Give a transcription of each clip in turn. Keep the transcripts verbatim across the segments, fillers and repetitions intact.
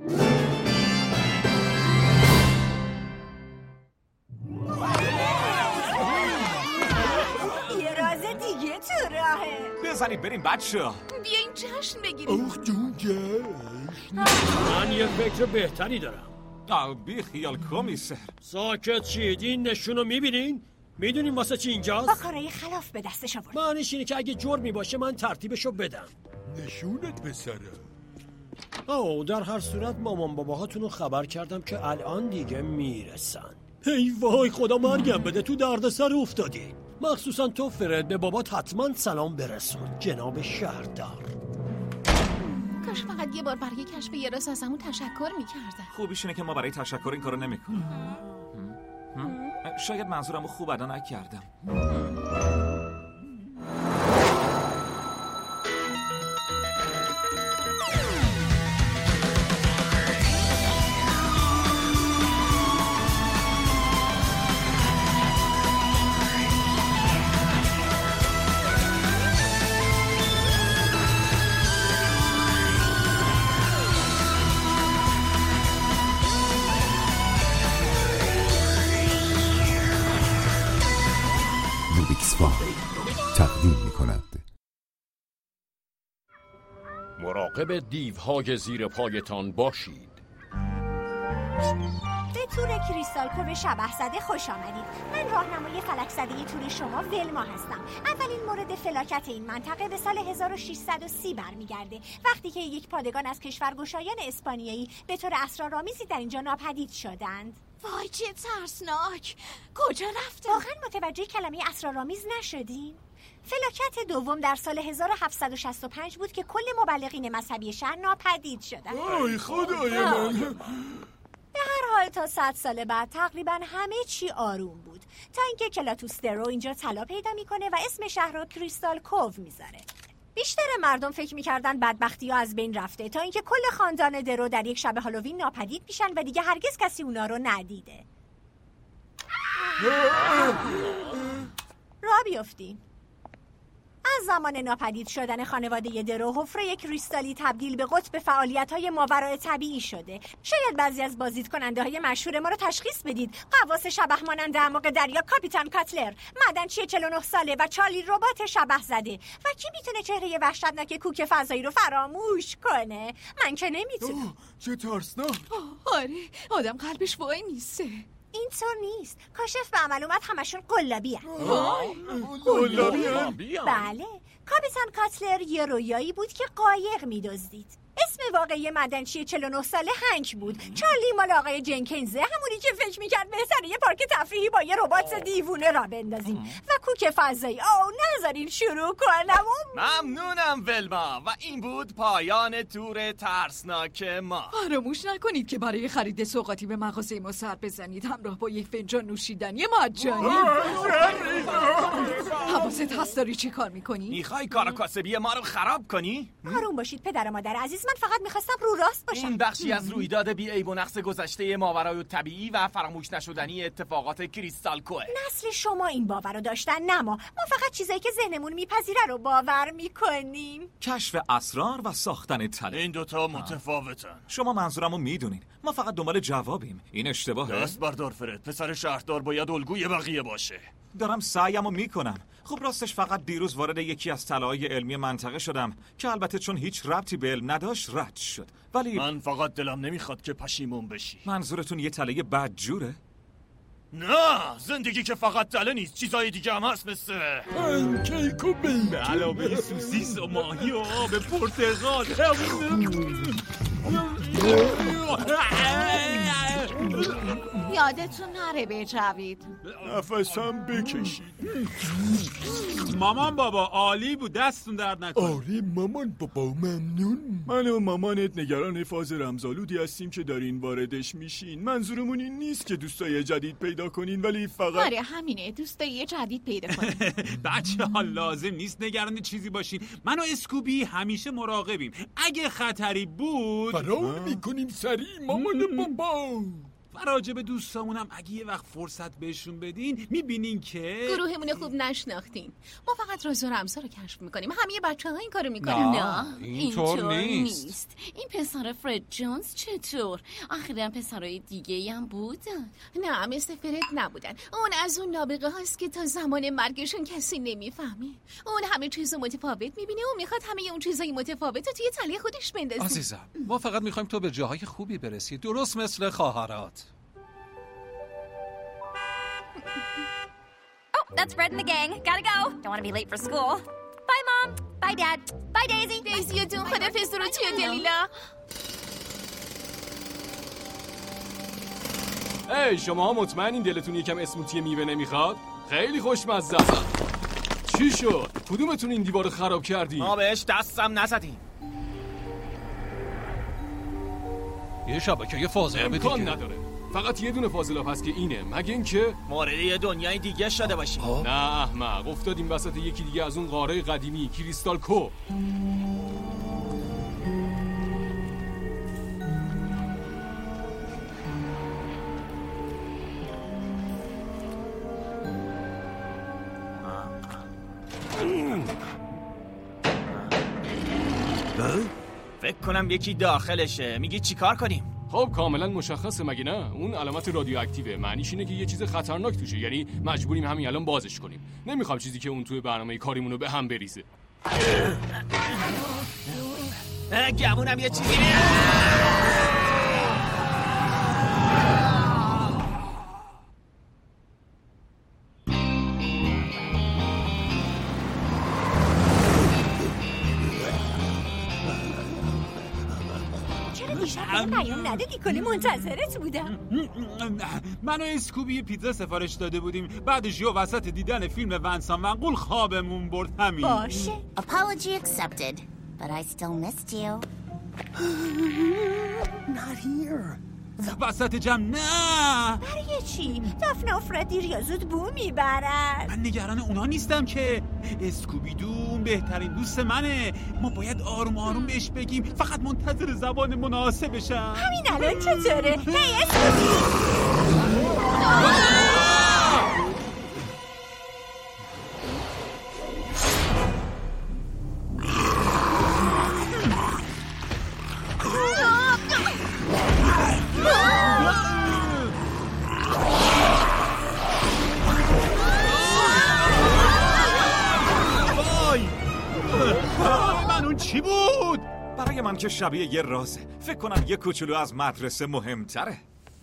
یه راز دیگه تو راهه. بزنید بریم بچه‌ها. بیاین جشن بگیریم. اوه جون جشن. من یه فکر بهتری دارم. آه بی خیال کمیسر. ساکت شید. این نشونو میبینین؟ میدونین واسه چی اینجاست؟ با کارهای خلاف به دستش آورد. معنیش اینه که اگه جرمی باشه من ترتیبشو بدم. نشونت پسره. آه در هر صورت مامان باباهاتونو خبر کردم که الان دیگه میرسن. ای وای خدا مرگم بده، تو دردسر افتادی. مخصوصا تو فرد، به بابات حتما سلام برسون جناب شهردار. کاش فقط یه بار برای کشف یه راز ازمون تشکر میکردن. خوبیش اینه که ما برای تشکر این کارو نمیکنیم. شاید منظورمو خوب ادا نکردم. تقدیم می‌کند. مراقب دیوهای زیر پایتان باشید. به تور کریستال کوو شبح زده خوش آمدید. من راهنمای فلک زده تور شما ولما هستم. اولین مورد فلاکت این منطقه به سال هزار و ششصد و سی برمیگرده، وقتی که یک پادگان از کشورگشایان اسپانیایی به طور اسرارآمیزی در اینجا ناپدید شدند. وای چه ترسناک. کجا رفتن؟ واقعا متوجه کلمه اسرارآمیز نشدین؟ فلاکت دوم در سال هزار و هفتصد و شصت و پنج بود که کل مبلغین مذهبی شهر ناپدید شدند. وای خدای من. به هر حال تا صد سال بعد تقریبا همه چی آروم بود، تا اینکه کلاتوس درو اینجا طلا پیدا میکنه و اسم شهر رو کریستال کوو میذاره. بیشتر مردم فکر میکردن بدبختی ها از بین رفته، تا اینکه کل خاندان درو در یک شب هالووین ناپدید میشن و دیگه هرگز کسی اونا رو ندیده. را بیفتین. از زمان ناپدید شدن خانواده درو، حفره کریستالی تبدیل به قطب فعالیت‌های ماورای طبیعی شده. شاید بعضی از بازدیدکننده‌های مشهور ما رو تشخیص بدید. غواص شبح مانند اعماق دریا کاپیتان کاتلر، معدنچی چهل و نه ساله و چارلی ربات شبح زده. و کی میتونه چهره وحشتناک کوک فضایی رو فراموش کنه؟ من که نمیتونم. چه ترسناک. آره آدم قلبش وای میسته. اینطور نیست. کاشف به عمل اومد همشون قلابی هست. قلابی هم؟ بله. کاپیتان کاتلر یه رویایی بود که قایق میدزدید. اسم واقعی معدنچی چهل و نه ساله هنک بود. چارلی مال آقای جنکینزه، همونی که فکر میکرد بهتره یه پارک تفریحی با یه ربات دیوونه را بندازیم. و کوک فضایی. آو نذارین شروع کنم. ممنونم ولما. و این بود پایان تور ترسناک ما. فراموش نکنید که برای خرید سوغاتی به مغازه ما سر بزنید، همراه با یک فنجان نوشیدنی مجانی. حواست هست داری چی کار میکنی؟ میخوای کار کاسبی ما رو خراب کنی؟ آروم باشید پدر و مادر عزیز، من فقط میخواستم رو راست باشم. این بخشی از رویداد بی عیب و نقص گذشته ماورای طبیعی و فراموش نشدنی اتفاقات کریستال کوه. نسل شما این باور رو داشتن، نه ما. ما فقط چیزایی که ذهنمون میپذیره رو باور میکنیم. کشف اسرار و ساختن طلا. این دوتا متفاوتن. شما منظورمو میدونین. ما فقط دنبال جوابیم. این اشتباهه. دست بردار فرد. پسر شهردار باید الگوی بقیه باشه. دارم سعیمو میکنم. خب راستش فقط دیروز وارد یکی از طلاهای علمی منطقه شدم که البته چون هیچ ربطی به علم نداشت رد شد. ولی من فقط دلم نمیخواد که پشیمون بشی. منظورتون یه طلای بدجوره؟ نه، زندگی که فقط طلا نیست، چیزای دیگه هم هست، مثل پنکیک و بیکن، به علاوه سوسیس و ماهی و آب پرتقال. یادتون نره بجوید. نفسم بکشید. مامان بابا عالی بود، دستون درد نکنه. آره مامان بابا ممنون. من و مامانت نگران فاز رمزآلودی هستیم که دارین واردش میشین. منظورمون این نیست که دوستای جدید پیدا کنین، ولی فقط آره همینه، دوستای جدید پیدا کنین. بچه ها لازم نیست نگران چیزی باشین. من و اسکوبی همیشه مراقبیم. اگه خطری بود فرار میکنیم سریع مامان بابا. و راجع به دوستامونم اگه یه وقت فرصت بهشون بدین میبینین که گروهمون خوب نشناختین. ما فقط راز و رمزا رو کشف میکنیم. همه بچه ها این کارو میکنن. نه اینطور نیست. نیست. این پسر فرد جونز چطور؟ آخرا پسرای دیگه هم بودن. نه مثل فرد نبودن. اون از اون نابغه هاست که تا زمان مرگشون کسی نمیفهمه. اون همه چیزو متفاوت میبینه و میخواد همه اون چیزای متفاوت رو توی تله خودش بندازه. عزیزم ما فقط میخوایم تو به جاهای خوبی برسی، درست مثل خواهرات. Oh, that's Fred and the gang. Gotta go. Don't want to be late for school. Bye, Mom. Bye, Dad. Bye, Daisy. دیزی جون خدافظ. درو توی دلیلا. ای شما مطمئنین دلتون یکم اسموتی میوه نمیخواد؟ خیلی خوشمزه است. چی شد؟ کدومتون این دیوارو خراب کردی؟ ما بهش دستم نزدیم. یه شبکه فاضلاب دیگه امکان نداره. فقط یه دونه فاضلاب هست که اینه، مگه اینکه مورد یه دنیای دیگه شده باشیم. نه احمق، افتادیم وسط یکی دیگه از اون قاره قدیمی کریستال کو. فکر کنم یکی داخلشه. میگی چی کار کنیم؟ خب کاملا مشخصه مگه نه؟ اون علامت رادیواکتیوه، معنیش اینه که یه چیز خطرناک توشه، یعنی مجبوریم همین الان بازش کنیم. نمیخوام چیزی که اون توی برنامه کاریمونو به هم بریزه. گمونم یه چیزی پیام ندادی؟ کلی منتظرت بودم. من و اسکوبی پیتزا سفارش داده بودیم، بعدش یه وسط دیدن فیلم ونسان منقول خوابمون برد. همین. باشه. Apology accepted, but I still missed you. Not here. وسط جمع نه. برای چی؟ دافنه و فرد دیر یا زود بو میبرن. من نگران اونا نیستم که. اسکوبی دون بهترین دوست منه. ما باید آروم آروم بهش بگیم، فقط منتظر زبان مناسبشم. همین الان چطوره؟ هی اسکوبی. من اون چی بود؟ برای من که شبیه یه رازه. فکر کنم یه کوچولو از مدرسه مهمتره.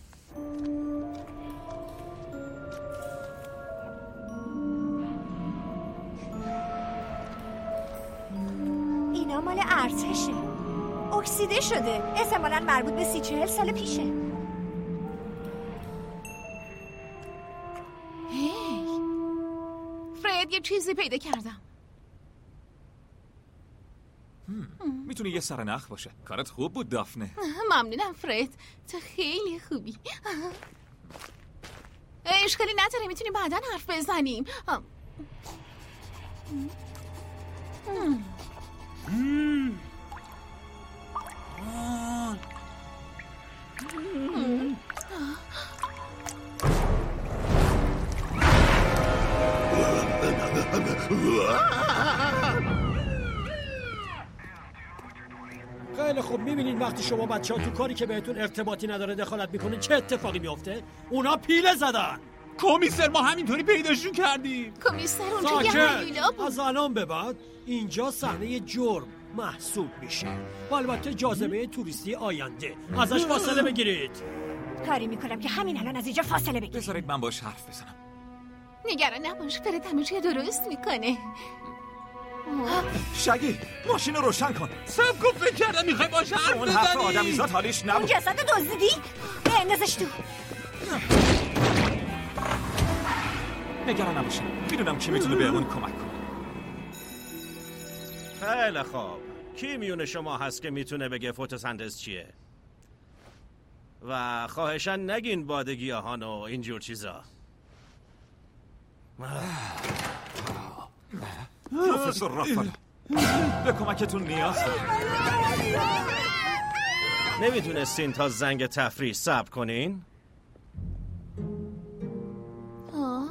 اینا مال ارتشه. اکسیده شده. احتمالاً مربوط به سی چهل سال پیشه. هی فرد یه چیزی پیدا کردم. میتونه یه سرنخ باشه. کارت خوب بود دافنه. ممنونم فرد، تو خیلی خوبی. اشکالی نداره، میتونیم بعداً حرف بزنیم. خیلی خوب، میبینید وقتی شما بچه ها تو کاری که بهتون ارتباطی نداره دخالت میکنین چه اتفاقی میفته؟ اونا پیله زدن. کمیسر ما همینطوری پیداشون کردیم. کمیسر اونجا یه حلیلا بود. از الان به بعد اینجا صحنه جرم محسوب میشه و البته جاذبه توریستی آینده. ازش فاصله بگیرید. کاری میکنم که همین الان از اینجا فاصله بگیرید. بذارید من باش حرف بزنم. نگران نباش، فرد همه چی درست میکنه. شگی ماشین رو روشن کن. سب کن، فکر کردم میخوای باش حرف اون بزنی. حرف آدمیزاد حالیش اون نبود. جسد دزدیدی؟ بندازش تو. نگران نباشین، میدونم کی میتونه بهمون کمک کنه. خیلی خوب، کی میونه شما هست که میتونه بگه فتوسنتز چیه؟ و خواهشاً نگین باد گیاهان و اینجور چیزا. پروفسور رافالا، به کمکتون نیاز دارم. نمیتونستین تا زنگ تفریح صبر کنین؟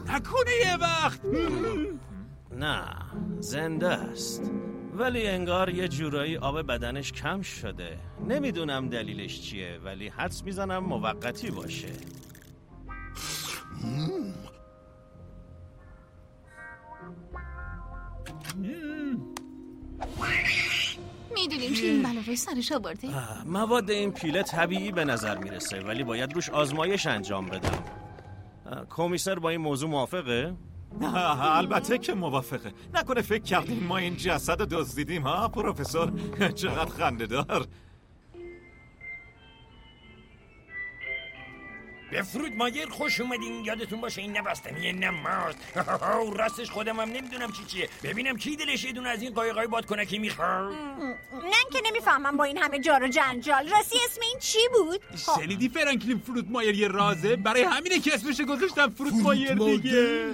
نکنه یه وقت. نه زنده است، ولی انگار یه جورایی آب بدنش کم شده. نمیدونم دلیلش چیه، ولی حدس میزنم موقتی باشه. میدونیم که این بلاوی سرش آورده؟ مواد این پیله طبیعی به نظر میرسه، ولی باید روش آزمایش انجام بدم. کمیسر با این موضوع موافقه؟ نه البته که موافقه. نکنه فکر کردیم ما این جسد رو دزدیدیم ها پروفسور؟ چقدر خنده‌دار. به فرود مایر خوش اومدین. یادتون باشه این نبستنیه نه ماست. راستش خودم هم نمیدونم چی چیه. ببینم کی دلش یه دونه از این قایقای بادکنکی میخواد. نه که نمیفهمم با این همه جار و جنجال. راستی اسم این چی بود؟ شنیدی فرانکلین فروت مایر یه رازه؟ برای همینه که اسمش گذاشتم فروت مایر دیگه.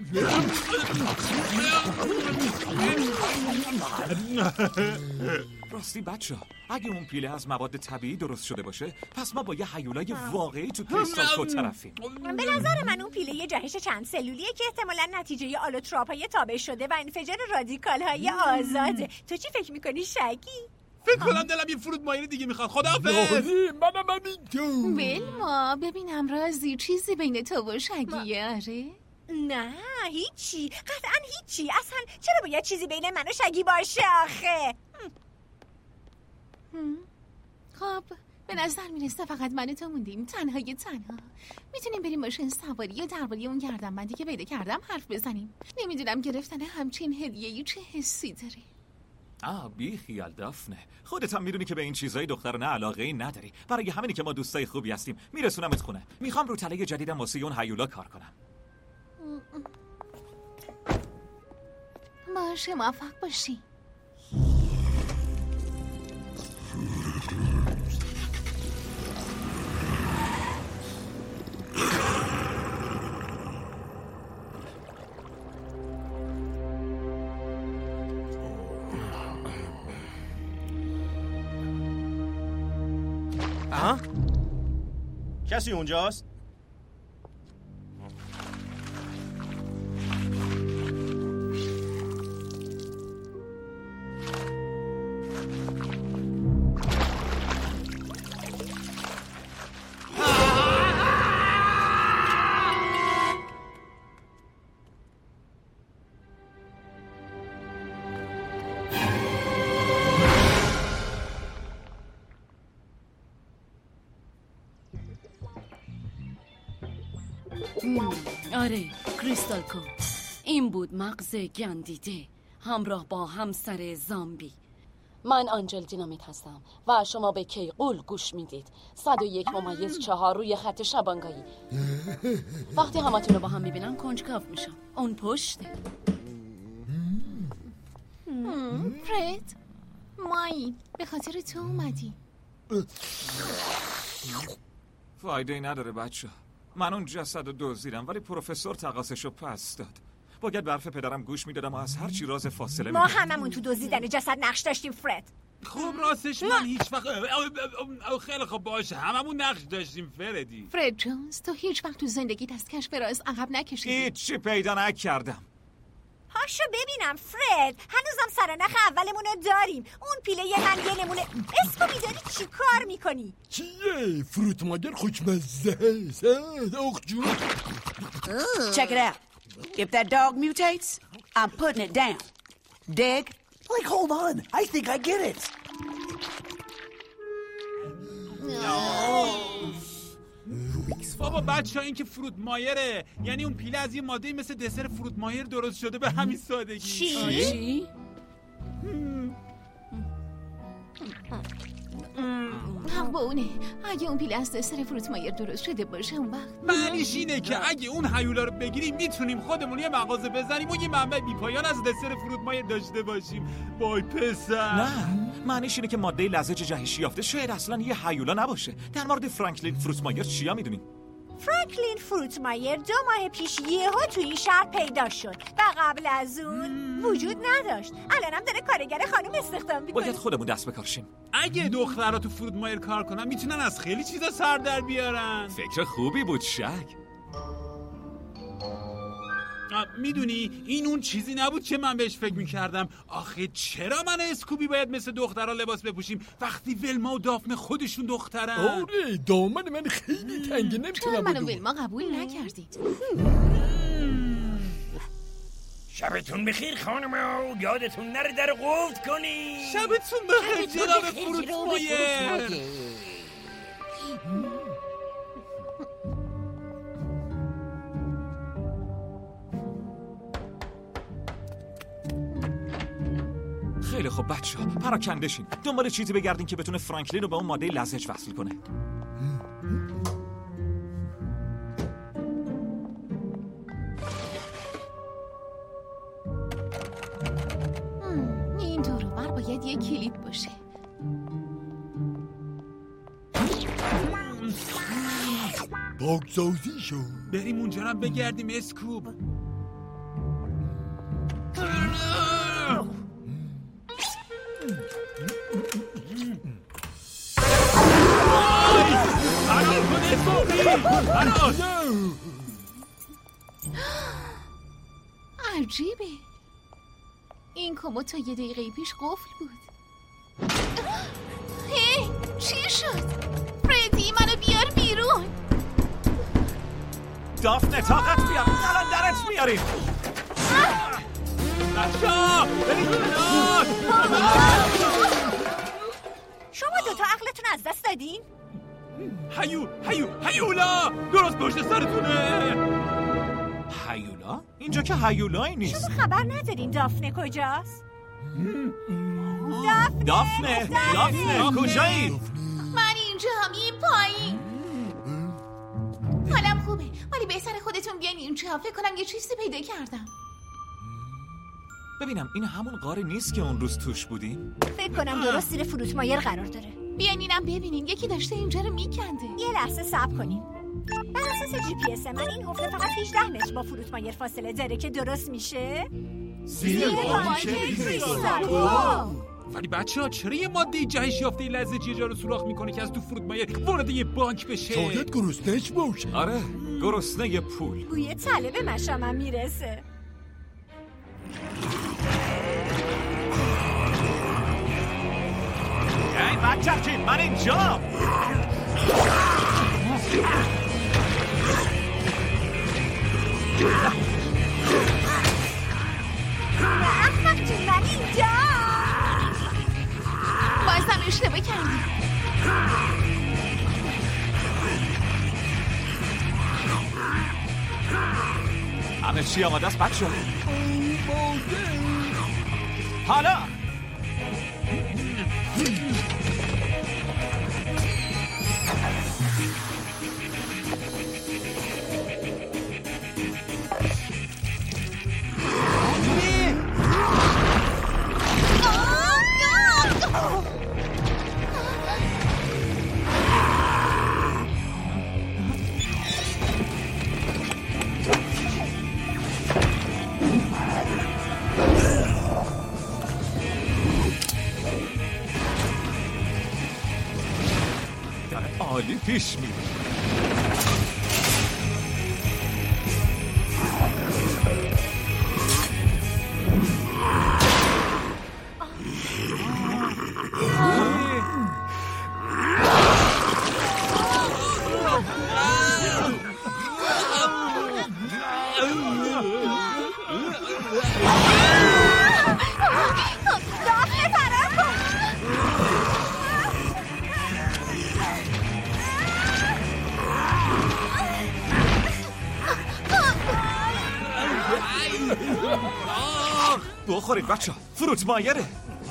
راستی بچه اگه اون پیله از مواد طبیعی درست شده باشه، پس ما با یه هیولای واقعی تو کریستال کو طرفیم. به نظر من اون پیله یه جهش چند سلولیه که احتمالاً نتیجه آلوتراپ های تابع شده و انفجار رادیکال های آزاده. تو چی فکر میکنی شکی؟ فکر کنم دلم یه فرود مایر دیگه میخواد. خداحافظ. منم همینطور. بلما ببینم رازی چیزی بین تو و شگیه؟ آره؟ نه هیچی، قطعا هیچی. اصلا چرا باید چیزی بین من و شگی باشه آخه؟ خب به نظر میرسه فقط من و تو موندیم، تنهای تنها. میتونیم بریم ماشین سواری یا درباره اون گردنبندی که پیدا کردم حرف بزنیم. نمیدونم گرفتن همچین هدیه‌ای چه حسی داره. آه بی خیال دافنه، خودت هم میدونی که به این چیزای دخترانه علاقه ای نداری. برای همینی که ما دوستای خوبی هستیم. میرسونمت خونه. میخوام رو تله جدیدم واسه اون هیولا کار کنم. باشه موفق باشی. ها؟ کسی اونجاست؟ آره کریستال کو. این بود مغز گندیده همراه با همسر زامبی. من آنجل دینامیت هستم و شما به کیقول گوش میدید. صد و یک ممیز چهار روی خط شبانگاهی. وقتی همتون رو با هم میبینم کنجکاو میشم. اون پشته. فرد مایی به خاطر تو اومدی. فایده ای نداره بچه. من اون جسد رو دزدیدم ولی پروفسور تقاصشو پس داد. باید به حرف پدرم گوش میدادم و از هر چی راز فاصله ما میدادم. هممون تو دزدیدن جسد نقش داشتیم فرد. خب راستش من هیچ وقت خیلی خب باشه هممون نقش داشتیم فردی. فرد جونز تو هیچ وقت تو زندگیت از کشف راز عقب نکشیدی. هیچی پیدا نکردم. هاشو ببینم فرد، هنوزم سرنخ اولمون رو داریم. اون پیله من یه نمونه. اسکوبی داری چی کار میکنی؟ چیه؟ فروت ماگر خوشمزه است. آخ جون. Check it out. If that dog mutates, I'm putting it down. Dig? Like, hold on. I think I get it. بابا بچه ها این که فروت مایره، یعنی اون پیله از یه ماده مثل دسر فروت مایر درست شده به همین سادگی. چی؟ حق با اونه. اگه اون پیله از دسر فروت مایر درست شده باشه اون وقت معنیش اینه که اگه اون هیولا رو بگیریم میتونیم خودمون یه مغازه بزنیم و یه منبع بیپایان از دسر فروت مایر داشته باشیم. وای پسر. نه معنیش اینه که ماده لزج جهشی یافته شاید اصلا یه هیولا نباشه. در مورد فرانکلین فروت مایر چیا میدونیم؟ فرانکلین فروت مایر دو ماه پیش یهو تو این شهر پیدا شد و قبل از اون وجود نداشت. الانم داره کارگر خانم استخدام میکنه. باید خودمون دست به کار شیم. اگه دخترها تو فروت مایر کار کنن میتونن از خیلی چیزا سر در بیارن. فکر خوبی بود شک. میدونی این اون چیزی نبود که من بهش فکر میکردم. آخه چرا من اسکوبی باید مثل دخترها لباس بپوشیم وقتی ولما و دافنه خودشون دخترن؟ آره دامن من خیلی تنگه، نمیتونم چرا من و بدوم. ولما قبول نکردید؟ شبتون بخیر خانم، یادتون نره در قفل کنی. شبتون بخیر جناب فروتمایر. خیلی خب بچه ها پراکندشین، دنبال چیزی بگردین که بتونه فرانکلین رو به اون ماده لزج وصل کنه. این دوروبر باید یک کلید باشه. پاکسازی شو. بریم اونجا رو بگردیم اسکوب. عجیبه، این کمد تا یه دقیقه پیش قفل بود. هی چی شد؟ فردی منو بیار بیرون. دافنه طاقت بیار، الان درت میاریم. بچه‌ها بریم کنار. شما دوتا عقلتون از دست دادین؟ هیو هیو هیولا درست پشت سرتونه. هیولا؟ اینجا که هیولایی نیست. شما خبر ندارین دافنه کجاست؟ دافنه دافنه دافنه کجایی؟ من اینجا هم این پایین. حالم خوبه ولی بهتر خودتون بیاین اینجا. فکر کنم یه چیزی پیدا کردم. ببینم این همون غار نیست که اون روز توش بودیم؟ فکر کنم درست زیر فروتمایر قرار داره. بیاین اینم ببینین، یکی داشته اینجا رو میکنده. یه لحظه صبر کنین. بر اساس جی پی اس من این حفره فقط هجده متر با فروتمایر فاصله داره که درست میشه زیر بانک کریستال. ولی بچه ها چرا یه ماده جهش یافته لزج یه جا رو سوراخ میکنه که از تو فروتمایر وارد یه بانک بشه؟ شاید گرسنه‌اش باشه. آره گرسنه پول. بوی تله به مشامم میرسه. ای بچه من اینجا. احمق جون من اینجا. بازم اشتباه کردی. همه چی آماده است بچه. حالا عالی پیش میره. بخورید بچه ها، فروت مایره.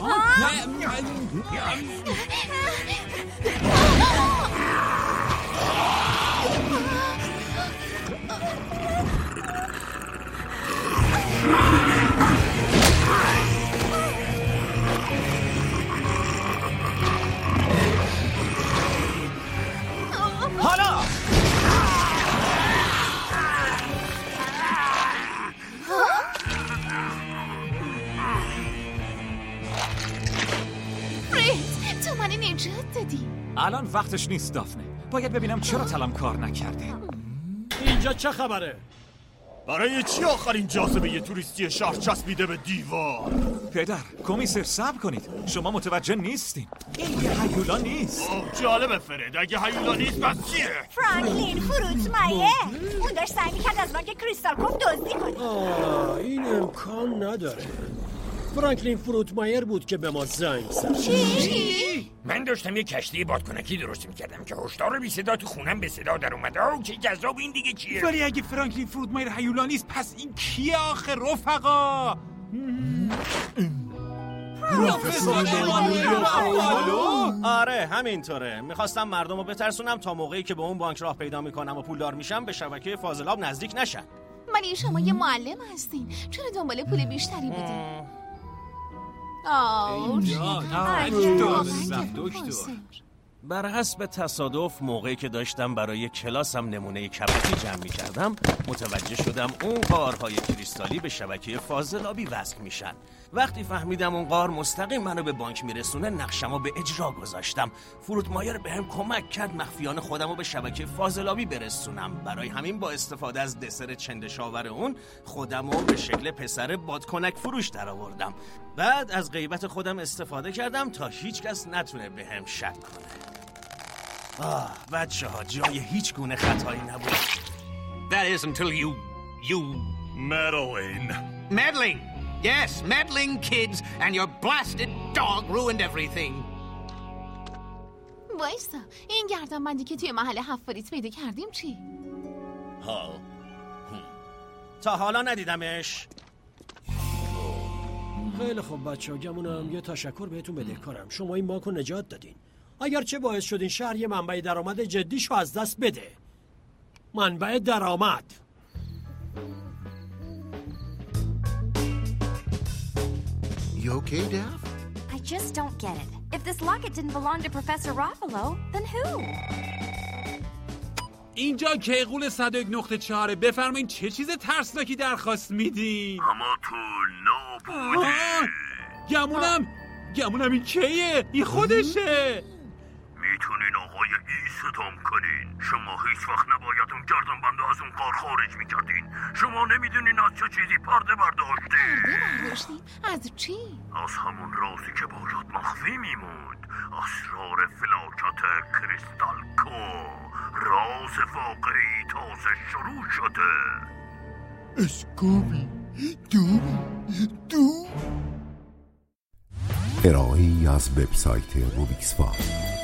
حالا تو من نجات دادی. الان وقتش نیست دافنه. باید ببینم چرا تلم کار نکرده. اینجا چه خبره؟ برای چی آخرین جاذبه یه توریستی شهر چسبیده به دیوار؟ پدر، کمیسر صبر کنید. شما متوجه نیستین. این یه هیولا نیست. جالبه فرد، اگه هیولا نیست پس چیه؟ فرانکلین فروتمایه. اون داشت سعی میکرد از بانک کریستال کوف دزدی کنه. آه این امکان نداره. فرانکلین فروتمایر بود که به ما زنگ زد. چی؟ من داشتم یه کشتی بادکنکی درست میکردم که هشدار بی صدا تو خونم به صدا در اومد. آه چه جذاب. این دیگه چیه؟ ولی اگه فرانکلین فروتمایر هیولا نیست پس این کیه آخه رفقا؟ آره همینطوره. میخواستم مردم رو بترسونم تا موقعی که به اون بانک راه پیدا میکنم و پولدار میشم به شبکه فاضلاب نزدیک نشن. ولی شما یه معلم هستین، چرا دنبال پول بیشتری بودین؟ آه بر حسب تصادف موقعی که داشتم برای کلاسم نمونه کبکی جمع می کردم متوجه شدم اون غارهای کریستالی به شبکه فاضلابی وصل میشن. وقتی فهمیدم اون غار مستقیم منو به بانک میرسونه نقشمو به اجرا گذاشتم. فروتمایر بهم کمک کرد مخفیانه خودمو به شبکه فاضلابی برسونم. برای همین با استفاده از دسر چندشاور اون خودمو به شکل پسر بادکنک فروش درآوردم. بعد از غیبت خودم استفاده کردم تا هیچ کس نتونه بهم شک کنه. آه بچه ها جای هیچ گونه خطایی نبود. That is until you you meddling meddling yes meddling kids and your blasted dog ruined everything. وایسا این گردنبندی که توی محل حفاریت پیدا کردیم چی؟ ها تا حالا ندیدمش. خیلی خوب بچه ها گمونم یه تشکر بهتون بدهکارم. شما این بانک رو نجات دادین اگرچه باعث شد این شهر یه منبع درآمد جدیشو از دست بده. منبع درآمد. You okay, Dav? I just don't get it. If this locket didn't belong to Professor Ruffalo, then who? اینجا کیقول صد و یک نقطه چهاره. بفرمایید چه چیز ترسناکی درخواست میدین؟ اما تو نابودی. گمونم گمونم این کیه؟ این خودشه. میتونین آقای ای ستام کنین. شما هیچ وقت نباید اون گردنبند از اون غار خارج میکردین. شما نمیدونین از چه چیزی پرده برداشتین. پرده برداشتین؟ از چی؟ از همون رازی که باید مخفی میموند. اسرار فلاکت کریستال کو. راز واقعی تازه شروع شده. اسکوبی دو دو ارائه‌ای از وبسایت روبیکس فام.